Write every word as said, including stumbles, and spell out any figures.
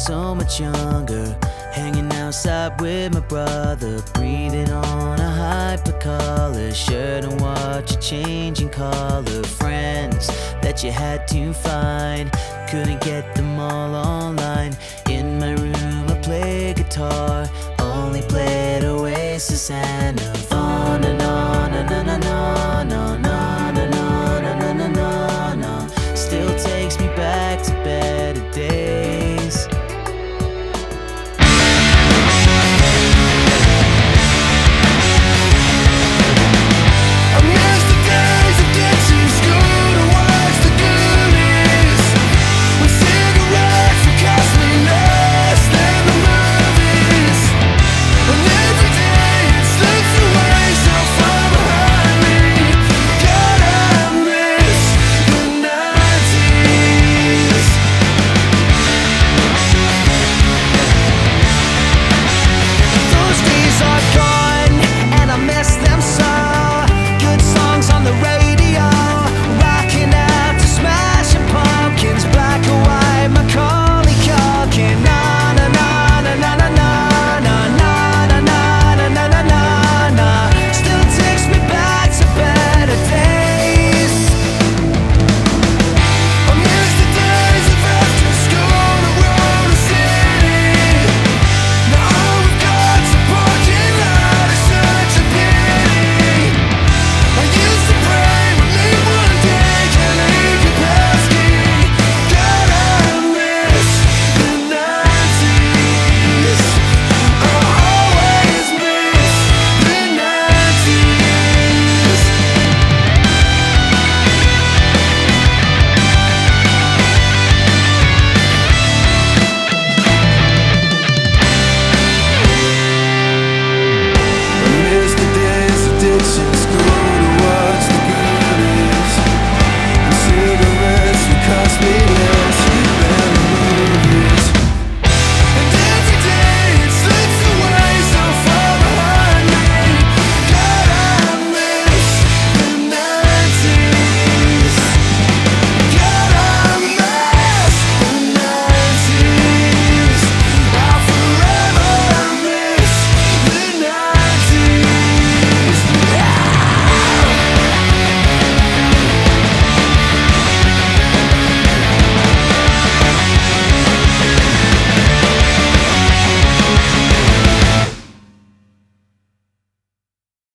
so much younger, hanging outside with my brother, breathing on a hyper-collar shirt and watch it changing color. Friends that you had to find, couldn't get them all online. In my room I play guitar, only played Oasis and Nirvana. On and on and